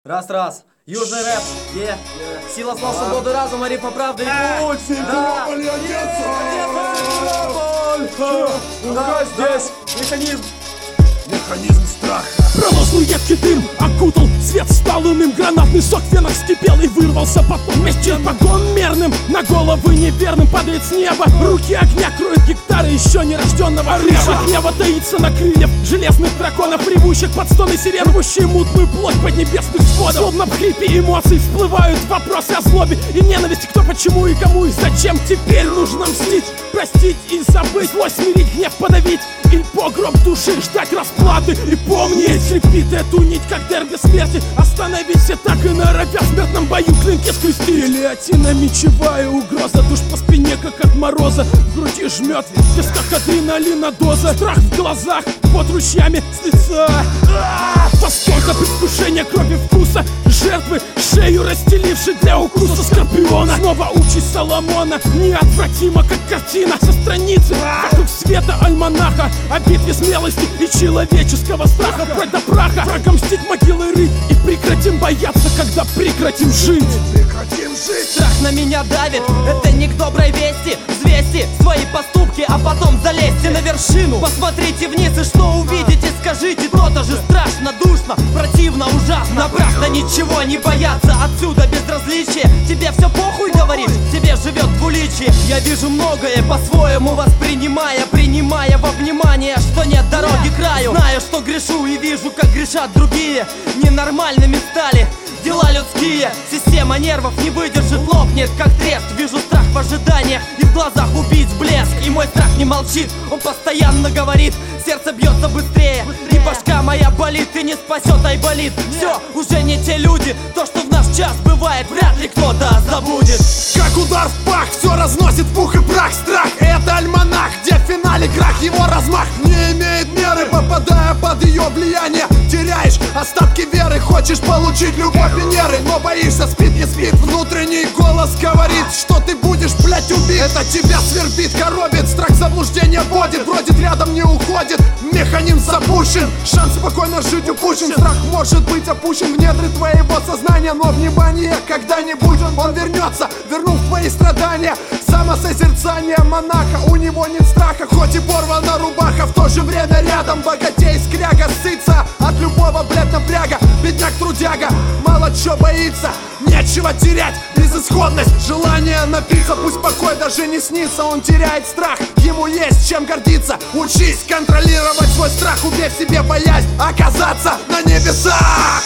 Раз. Южный рэп. Сила слов, свободы разума, рифма правды и путь. Да, здесь механизм страха. Проносный едкий дым окутал свет, стал иным. Гранатный сок в венах вскипел и вырвался потом вместе погон мерным. На головы неверным падает с неба. Руки огня кроют гектары еще нерожденного рыжих. Небо таится на крыльях железных драконов, ревущих под стоны сирен, рвущие мутную плоть поднебесных сводов. Словно в хрипе эмоций всплывают вопросы о злобе и ненависти. Кто, почему и кому и зачем теперь нужно мстить, простить и забыть, злость смирить, гнев подавить и погроб души ждать расплаты. И помнить, крепит эту нить, как дерби смерти. Остановить все так и норовят в смертном бою клинки скрестить. Гильотина, мечевая угроза, душ по спине, как от мороза. В груди жмет, в висках адреналина доза. Страх в глазах, под ручьями с лица. Восторг от предвкушения крови вкуса жертвы, шею расстеливший для укуса скорпиона. Снова участь Соломона, неотвратимо, как картина со страницы вокруг света альманаха. О битве смелости и человеческого страха. Вплоть до праха, врагам мстить, могилы рыть. И прекратим бояться, когда прекратим жить. Страх на меня давит, это не к доброй вести. Взвесьте свои поступки, а потом залезьте на вершину. Посмотрите вниз и что увидите, скажите. То-то же страшно, душно, противно, ужасно. Напрасно ничего не бояться, отсюда безразличие. Тебе все похуй, говоришь, тебе живет двуличие. Я вижу многое, по-своему воспринимая, принимая во внимание, что нет дороги к краю. Знаю, что грешу и вижу, как грешат другие. Ненормальными стали дела людские. Система нервов не выдержит, лопнет, как трест. Вижу страх в ожиданиях и в глазах убийц блеск. И мой страх не молчит, он постоянно говорит. Сердце бьется быстрее, и башка моя болит. И не спасет айболит. Все, уже не те люди. То, что в наш час бывает, вряд ли кто-то забудет. Как удар в пах, все разносит пух и прах. Страх — это альманах, где в финале крах. Его размах не имеет меры, попадая под ее влияние. Теряешь остатки веры, хочешь получить любовь Венеры, но боишься, спит не спит. Внутренний голос говорит, что ты будешь, блять, убит. Это тебя свербит, коробит, страх заблуждения вводит. Бродит рядом, не уходит, механизм запущен. Шанс спокойно жить упущен. Страх может быть опущен в недры твоего сознания, но внимание, когда-нибудь он вернется, вернув твои страдания. Самосозерцание монаха, у него нет страха, хоть и порвана рубаха. В то же время рядом богатей скряга, сытся от любого, блядь, напряга. Бедняк трудяга, мало чё боится, нечего терять, безысходность, желание напиться. Пусть покой даже не снится, он теряет страх, ему есть чем гордиться. Учись контролировать свой страх, убей в себе боязнь оказаться на небесах.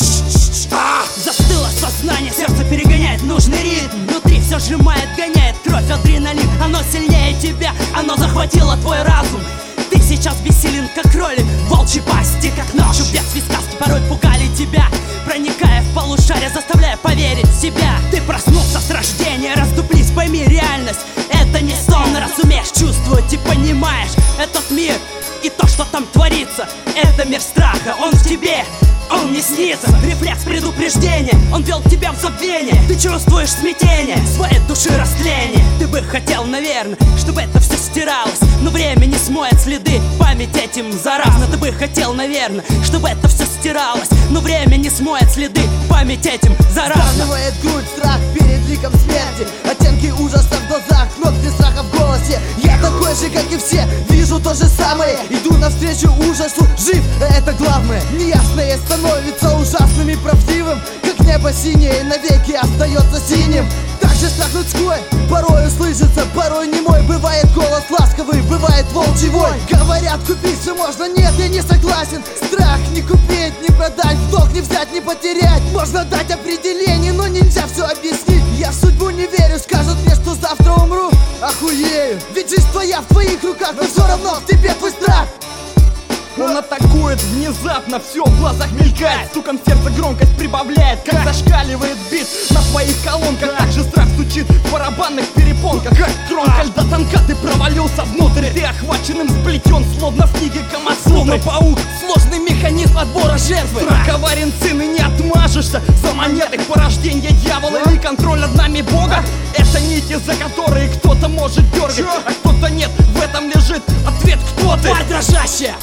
Застыло сознание, сердце перегоняет нужный ритм. Внутри все сжимает, гоняет кровь, адреналин. Оно сильнее тебя, оно захватило твой разум. Ты сейчас бессилен, как кролик, волчьей пасти, как нож. Детские сказки порой пугали тебя, проникая в полушарие, заставляя поверить в себя. Ты проснулся с рождения, расступлись, пойми реальность. Это не сон, разумеешь, чувствовать и понимаешь этот мир и то, что там творится. Это мир страха, он в тебе, он не снится. Рефлекс предупреждения, он вел тебя в забвение. Ты чувствуешь смятение, своей души растление. Ты бы хотел, наверное, чтобы это все стиралось, но время не смоет следы, память этим заразна. Ты бы хотел, наверное, чтобы это все стиралось, но время не смоет следы, память этим заразна. Сдавливает грудь страх перед ликом смерти, оттенки ужаса в глазах, нотки страха в голосе. Я такой же, как и все, вижу то же самое. Иду навстречу ужасу, жив, это главное. Неясное становится ужасным и правдивым, как небо синее навеки остается синим. Также страх людской порой слышится, порой немой. Бывает голос ласковый, бывает волчий вой. Говорят, купить все можно, нет, я не согласен. Страх не купить, не продать, в долг не взять, не потерять. Можно дать определение, но нельзя все объяснить. Я в судьбу не верю, скажут мне, что завтра умру. Охуею, ведь жизнь твоя в твоих руках, но все равно в тебе твой страх. Он атакует внезапно, все в глазах мелькает. Стуком сердца громкость прибавляет, как зашкаливает бит на твоих колонках. Также страх стучит в барабанных перепонках. Как кромка льда тонка, ты провалился внутрь. Ты охваченным сплетен, словно в книге Камасутры. Словно паук, сложный механизм отбора жертвы. Страх коварен, сын, и не отмажешься. За монеты порождение дьявола или контроль над нами Бога. Это нити, за которые кто-то может дергать, а кто-то нет. В этом лежит ответ, кто ты. Тварь дрожащая или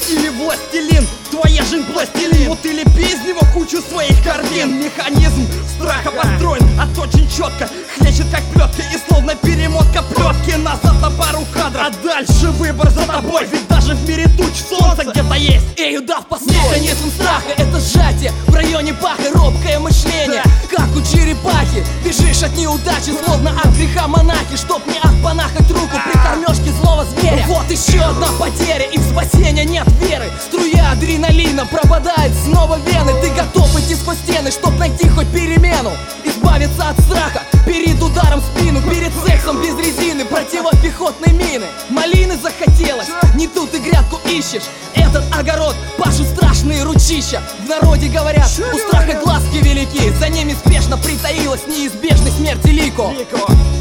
властелин, твоя жизнь пластилин. Вот и лепи из него кучу своих картин. Механизм страха построен, очень четко хлещет как плетка и словно перемотка плетки. Назад на пару кадров, а дальше выбор за тобой. Ведь даже в мире туч солнце где-то есть. Эй, удав, постой! Механизм страха — это сжатие в районе паха, робкое мышление, как у черепахи. Бежишь от неудачи, словно от греха монахи, чтоб не отпанахать руку при кормежке злого зверя. Вот еще одна потеря, и в спасения нет веры. Струя адреналина пропадает снова вены. Ты готов идти сквозь стены, чтоб найти хоть перемену, избавиться от страха перед ударом в спину, перед сексом без резины, противопехотной мины. Малины захотелось, не тут ты грядку ищешь. Этот огород пашут страшные ручища. В народе говорят, у страха глазки велики, за ними спешно притаилась неизбежность смерти лико.